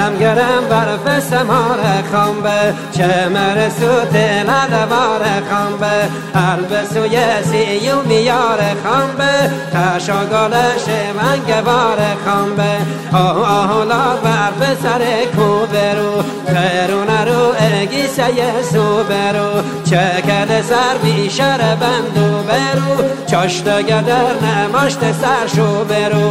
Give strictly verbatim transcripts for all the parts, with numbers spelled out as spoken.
گرم گرم برف سمار خنبه چه مرسو تلالوار خنبه البسوی سیو میار خنبه تشاگالش منگوار خنبه آه آهلا برف سر کوبرو خیرون رو اگیسه سو برو چکل سر بیشر بندو برو چاشت گدر نماشت سر شو برو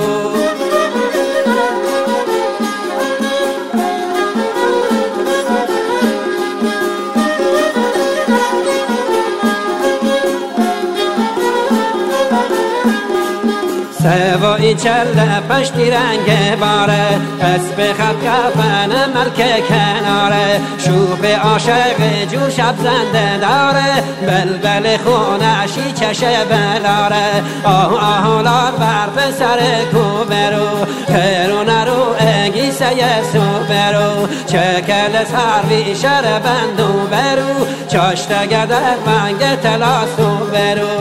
سوایی چله پشتی رنگ باره اسب خط کفن ملک کناره شوف عاشق جو شب زنده داره بلبل خونشی چشه بلاره آه آهولار برف سر کو برو خیرون رو اگیسه سو برو چکل سروی شر بندو برو چاشت گدر منگ تلاسو برو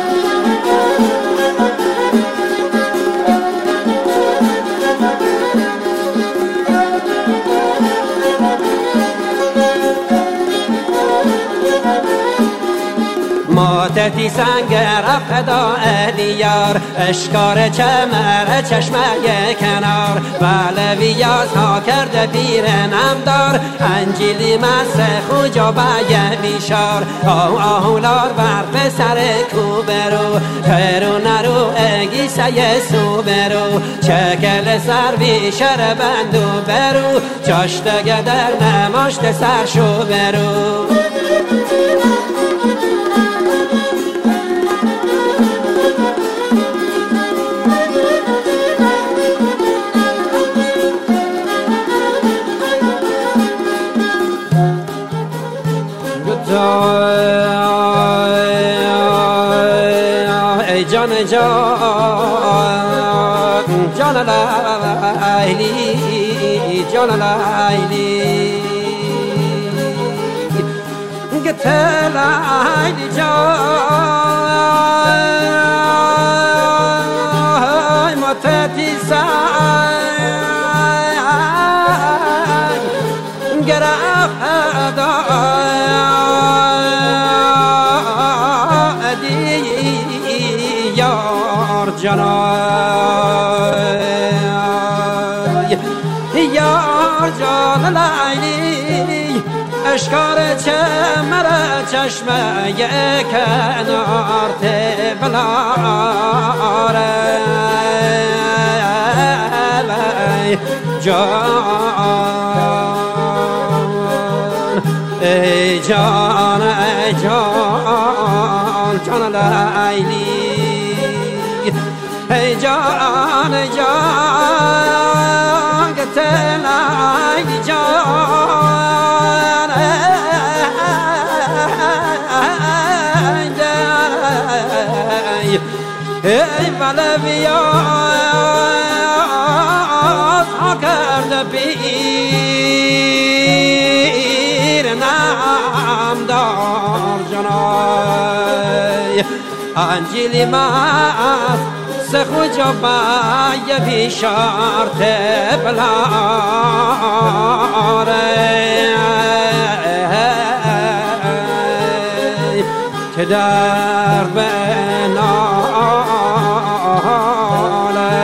ماتتی سنگر افدا الیار اشکار چمر چشمه کنار بلویاز ها کرده پیر نمدار انجیلی مسه خوجا بگه بیشار آه آهولار برف سر کو برو خیرون رو اگیسه سو برو چکل سر بیشر بندو برو چاشت گدر نماشت سر شو برو ای جان جان جان لیلی جان لیلی گت لیلی جان ماتتی سنگ گرفت جانای یار جان لیلی اشکار چمر چشمه کنار تبلاره جان ای جان ای جان جان لیلی ای جان جان گتلای جان ای بلویاز ها کرده پیر نامدار جانای انجیلی مست سخو جبا یه بیشارت بلاره که در بناله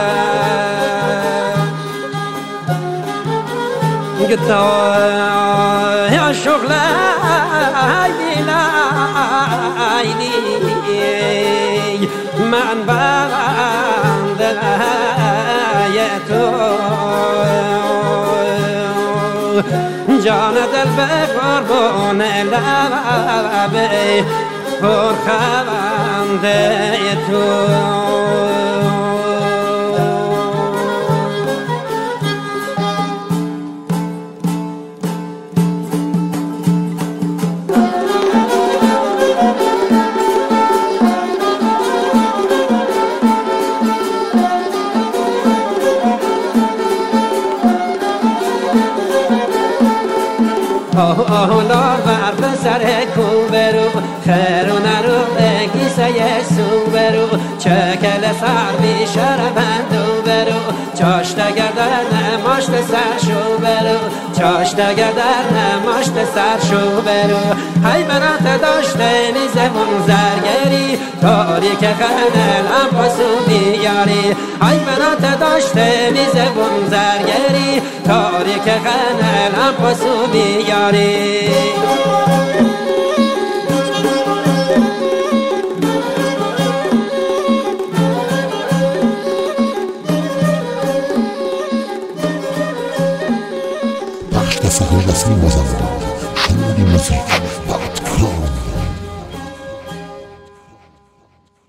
گتا یا شغل لیلی من بنده تو جان دل به قربان لبه پرخنده تو آهولا برف سر کو برو خیرون رو اگیسه سو برو چکل سر بیشر بندو برو چاشت گردر نماشت سر شو برو چاشت گردر نماشت سر شو برو های برات داشته نیزمون زرگری تاریک خنل هم پاسو بیاری های برات داشته نیزمون زرگری تاریک خنل هم پاسو بیاری Sahur Nasıl Mozambique, Şunlu Müzik.